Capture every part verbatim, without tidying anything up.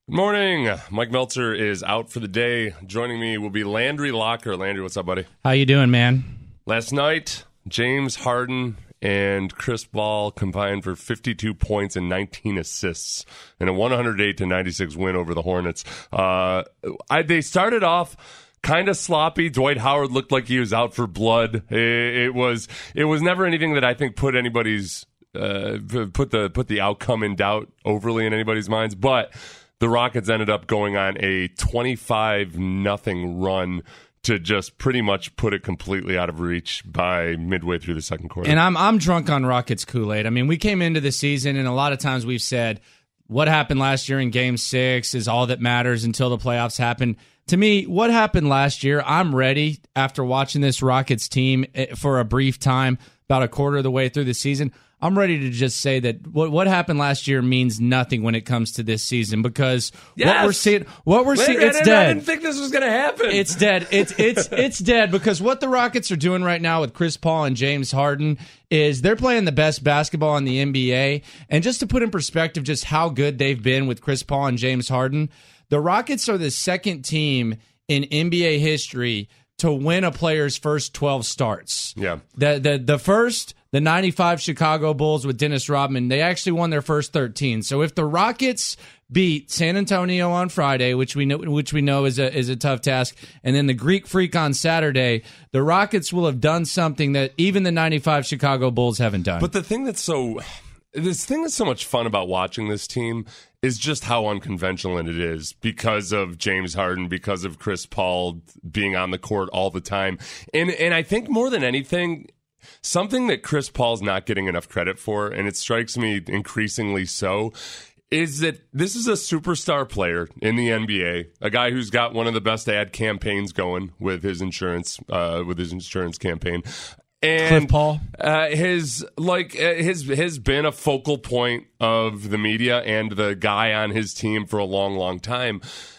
Good morning. Mike Meltzer is out for the day. Joining me will be Landry Locker. Landry, what's up, buddy? How you doing, man? Last night, James Harden and Chris Paul combined for fifty-two points and nineteen assists in a one oh eight to ninety-six win over the Hornets. Uh, I, they started off kind of sloppy. Dwight Howard looked like he was out for blood. It, it was it was never anything that I think put anybody's uh, put the put the outcome in doubt overly in anybody's minds, but the Rockets ended up going on a twenty-five nothing run to just pretty much put it completely out of reach by midway through the second quarter. And I'm I'm drunk on Rockets Kool-Aid. I mean, we came into the season, and a lot of times we've said what happened last year in Game Six is all that matters until the playoffs happen. To me, what happened last year, I'm ready after watching this Rockets team for a brief time, about a quarter of the way through the season. I'm ready to just say that what what happened last year means nothing when it comes to this season, because yes! what we're seeing, what we're Wait, seeing, I it's didn't, dead. I didn't think this was going to happen. It's dead. It's it's it's dead because what the Rockets are doing right now with Chris Paul and James Harden is they're playing the best basketball in the N B A. And just to put in perspective just how good they've been with Chris Paul and James Harden, the Rockets are the second team in N B A history to win a player's first twelve starts. Yeah. The the the first, the ninety-five Chicago Bulls with Dennis Rodman, they actually won their first thirteen. So if the Rockets beat San Antonio on Friday, which we know which we know is a is a tough task, and then the Greek Freak on Saturday, the Rockets will have done something that even the ninety-five Chicago Bulls haven't done. But the thing that's so this thing that's so much fun about watching this team is just how unconventional it is because of James Harden, because of Chris Paul being on the court all the time. And and I think more than anything, something that Chris Paul's not getting enough credit for, and it strikes me increasingly so, is that this is a superstar player in the N B A, a guy who's got one of the best ad campaigns going with his insurance, uh, with his insurance campaign. And Cliff Paul, uh, his like uh, his has been a focal point of the media and the guy on his team for a long, long time.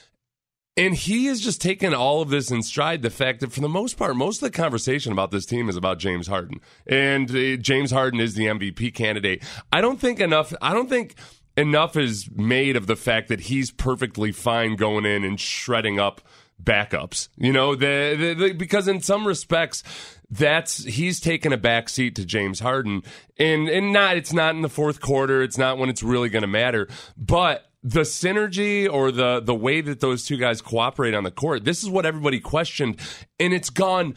And he has just taken all of this in stride. The fact that for the most part, most of the conversation about this team is about James Harden, and uh, James Harden is the M V P candidate. I don't think enough. I don't think enough is made of the fact that he's perfectly fine going in and shredding up backups. You know, the, the, the because in some respects, that's he's taken a back seat to James Harden, and and not it's not in the fourth quarter. It's not when it's really going to matter, but the synergy or the the way that those two guys cooperate on the court, this is what everybody questioned, and it's gone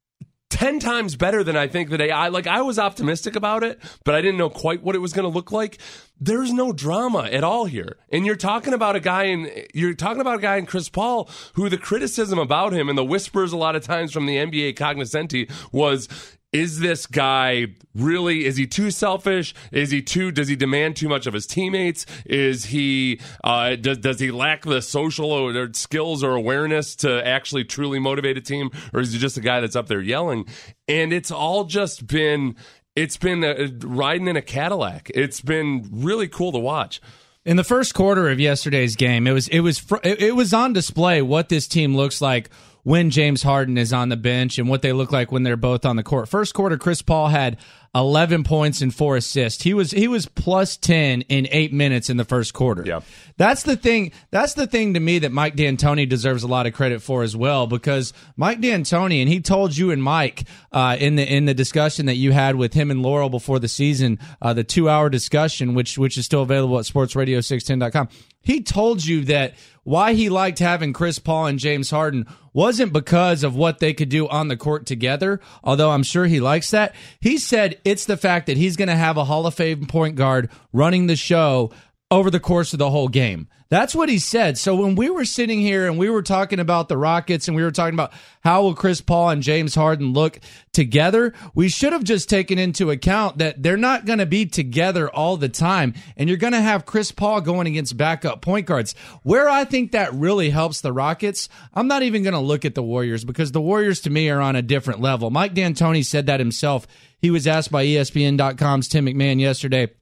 ten times better than I think that I, I like. I was optimistic about it, but I didn't know quite what it was going to look like. There's no drama at all here, and you're talking about a guy in you're talking about a guy in Chris Paul, who the criticism about him and the whispers a lot of times from the N B A cognoscenti was, is this guy really, is he too selfish? Is he too, does he demand too much of his teammates? Is he, uh, does, does he lack the social or skills or awareness to actually truly motivate a team? Or is he just a guy that's up there yelling? And it's all just been, it's been a, riding in a Cadillac. It's been really cool to watch. In the first quarter of yesterday's game, it was, it was, fr- it was on display what this team looks like when James Harden is on the bench and what they look like when they're both on the court. First quarter, Chris Paul had eleven points and four assists. He was he was plus ten in eight minutes in the first quarter. Yeah. That's the thing. That's the thing to me that Mike D'Antoni deserves a lot of credit for as well, because Mike D'Antoni, and he told you and Mike uh, in the in the discussion that you had with him and Laurel before the season, uh, the two hour discussion, which which is still available at sports radio six ten dot com. He told you that why he liked having Chris Paul and James Harden wasn't because of what they could do on the court together, although I'm sure he likes that. He said it's the fact that he's going to have a Hall of Fame point guard running the show over the course of the whole game. That's what he said. So when we were sitting here and we were talking about the Rockets and we were talking about how will Chris Paul and James Harden look together, we should have just taken into account that they're not going to be together all the time, and you're going to have Chris Paul going against backup point guards. Where I think that really helps the Rockets, I'm not even going to look at the Warriors, because the Warriors to me are on a different level. Mike D'Antoni said that himself. He was asked by E S P N dot com's Tim McMahon yesterday,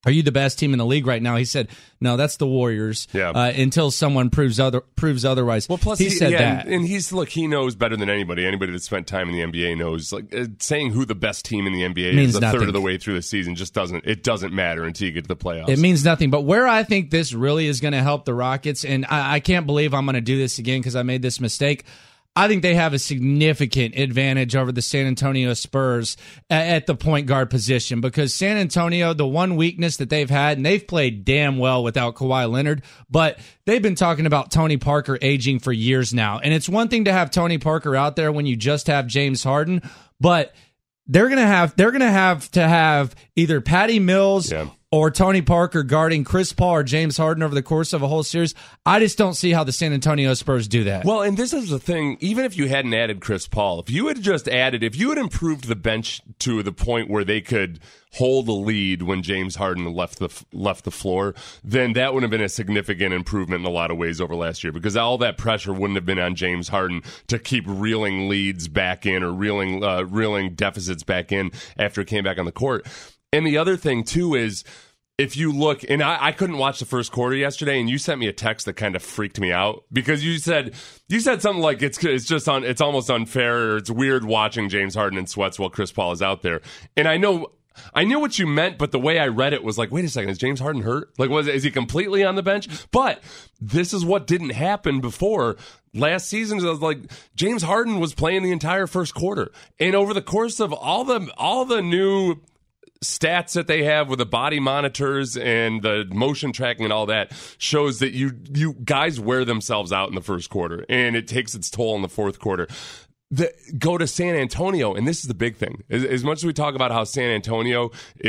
are you the best team in the league right now? He said, no, that's the Warriors. Yeah. Uh, until someone proves other proves otherwise. Well, plus he, he said yeah, that, and, and he's look, he knows better than anybody. Anybody that spent time in the N B A knows. Like uh, saying who the best team in the N B A Means is a nothing. third of the way through the season just doesn't. It doesn't matter until you get to the playoffs. It means nothing. But where I think this really is going to help the Rockets, and I, I can't believe I'm going to do this again because I made this mistake. I think they have a significant advantage over the San Antonio Spurs at, at the point guard position because San Antonio, the one weakness that they've had, and they've played damn well without Kawhi Leonard, but they've been talking about Tony Parker aging for years now. And it's one thing to have Tony Parker out there when you just have James Harden, but they're going to have they're going to have to have either Patty Mills Yeah. or Tony Parker guarding Chris Paul or James Harden over the course of a whole series. I just don't see how the San Antonio Spurs do that. Well, and this is the thing, even if you hadn't added Chris Paul, if you had just added, if you had improved the bench to the point where they could hold a lead when James Harden left the left the floor, then that would have been a significant improvement in a lot of ways over last year because all that pressure wouldn't have been on James Harden to keep reeling leads back in or reeling uh, reeling deficits back in after it came back on the court. And the other thing, too, is if you look, and I, I couldn't watch the first quarter yesterday, and you sent me a text that kind of freaked me out because you said you said something like it's it's just on it's almost unfair or it's weird watching James Harden in sweats while Chris Paul is out there. And I know I knew what you meant, but the way I read it was like, wait a second, is James Harden hurt? Like, was is he completely on the bench? But this is what didn't happen before. Last season, it was like James Harden was playing the entire first quarter, and over the course of all the all the new stats that they have with the body monitors and the motion tracking and all that shows that you you guys wear themselves out in the first quarter, and it takes its toll in the fourth quarter. The, go to San Antonio, and this is the big thing. As, as much as we talk about how San Antonio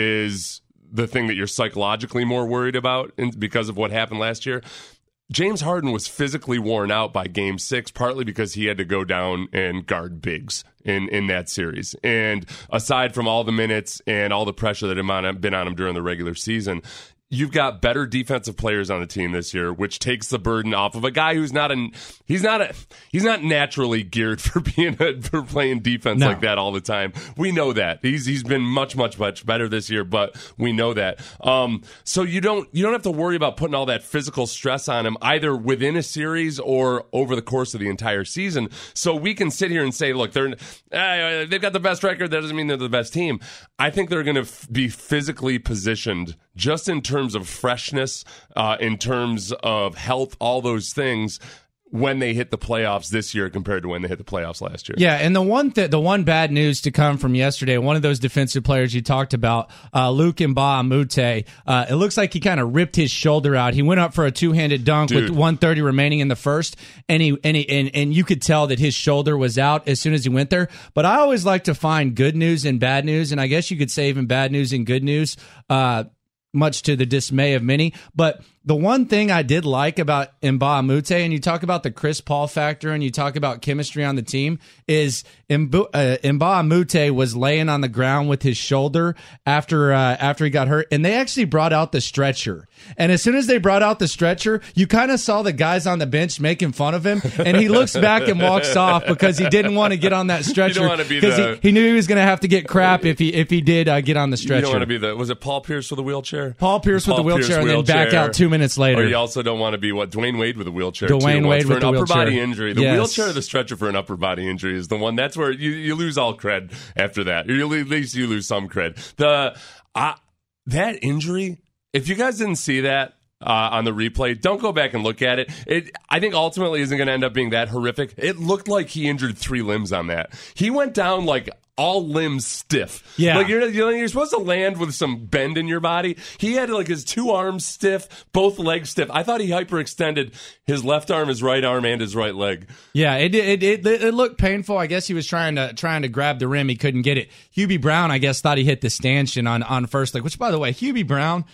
is the thing that you're psychologically more worried about in, because of what happened last year, James Harden was physically worn out by game six, partly because he had to go down and guard bigs in, in that series. And aside from all the minutes and all the pressure that had been on him during the regular season, you've got better defensive players on the team this year, which takes the burden off of a guy who's not a he's not a he's not naturally geared for being a, for playing defense No. like that all the time. We know that he's he's been much much much better this year, but we know that. Um, so you don't you don't have to worry about putting all that physical stress on him either within a series or over the course of the entire season. So we can sit here and say, look, they're uh, they've got the best record. That doesn't mean they're the best team. I think they're going to f- be physically positioned just in terms of freshness, uh, in terms of health, all those things when they hit the playoffs this year compared to when they hit the playoffs last year. Yeah, and the one th- the one bad news to come from yesterday, one of those defensive players you talked about, uh, Luke Mbah-a-Moute, uh, it looks like he kind of ripped his shoulder out. He went up for a two-handed dunk Dude. with one thirty remaining in the first, and he and, he and and you could tell that his shoulder was out as soon as he went there. But I always like to find good news and bad news, and I guess you could say even bad news and good news, uh, much to the dismay of many. But the one thing I did like about Mbah-a-Moute, and you talk about the Chris Paul factor and you talk about chemistry on the team, is Mbu- uh, Mbah-a-Moute was laying on the ground with his shoulder after uh, after he got hurt, and they actually brought out the stretcher. And as soon as they brought out the stretcher, you kind of saw the guys on the bench making fun of him, and he looks back and walks off because he didn't want to get on that stretcher wanna be because the- he, he knew he was going to have to get crap if he if he did uh, get on the stretcher. You don't want to be the, was it Paul Pierce with a wheelchair? Paul Pierce with Paul the wheelchair Pierce and then back wheelchair. out two minutes later. Or you also don't want to be what Dwayne Wade with a wheelchair. Dwayne too, Wade for with an the upper wheelchair. body injury. The Yes. wheelchair or the stretcher for an upper body injury is the one. That's where you, you lose all cred after that. Or at least you lose some cred. The uh, that injury. If you guys didn't see that uh, on the replay, don't go back and look at it. It I think ultimately isn't going to end up being that horrific. It looked like he injured three limbs on that. He went down like all limbs stiff. Yeah. Like you're you're you're supposed to land with some bend in your body. He had like his two arms stiff, both legs stiff. I thought he hyperextended his left arm, his right arm, and his right leg. Yeah, it, it it it looked painful. I guess he was trying to trying to grab the rim. He couldn't get it. Hubie Brown, I guess, thought he hit the stanchion on, on first leg, which, by the way, Hubie Brown,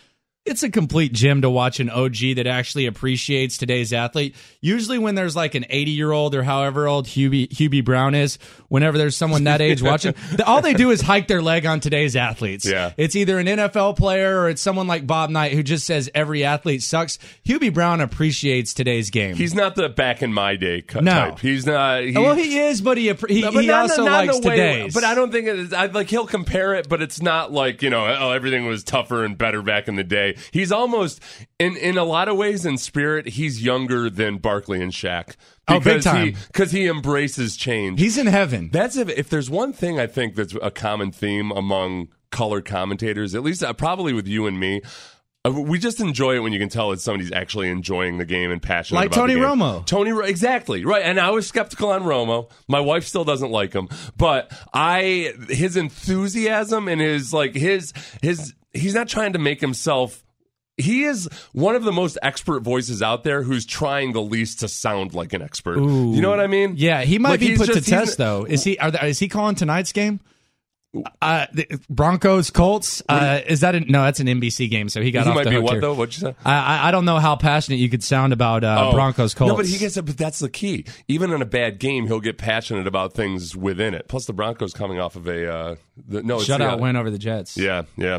it's a complete gem to watch an O G that actually appreciates today's athlete. Usually when there's like an eighty-year-old or however old Hubie, Hubie Brown is, whenever there's someone that age watching, all they do is hike their leg on today's athletes. Yeah. It's either an N F L player or it's someone like Bob Knight who just says every athlete sucks. Hubie Brown appreciates today's game. He's not the back in my day cut No. type. He's not. He, well, he is, but he he, No, but he not- also not in likes a way- today's. But I don't think it is. I, like he'll compare it, but it's not like you know, oh, everything was tougher and better back in the day. He's almost in in a lot of ways in spirit, he's younger than Barkley and Shaq. Oh, big time. Because he, he embraces change. He's in heaven. That's if if there's one thing I think that's a common theme among color commentators, at least uh, probably with you and me. Uh, we just enjoy it when you can tell that somebody's actually enjoying the game and passionate Like about Tony the game. Romo. Tony, Ro- exactly right. And I was skeptical on Romo. My wife still doesn't like him, but I his enthusiasm and his like his his he's not trying to make himself. He is one of the most expert voices out there who's trying the least to sound like an expert. Ooh. You know what I mean? Yeah, he might Like, be he's put just- to he's- test though. Is he? Are they, is he calling tonight's game? Uh, the Broncos Colts. Uh, is that a, no? That's an N B C game, so he got He off might the be hook what here. though? What'd you say? I, I I don't know how passionate you could sound about uh, Oh. Broncos Colts. No, but he gets. But that's the key. Even in a bad game, he'll get passionate about things within it. Plus, the Broncos coming off of a uh, the, no it's shutout the, uh, win over the Jets. Yeah, yeah.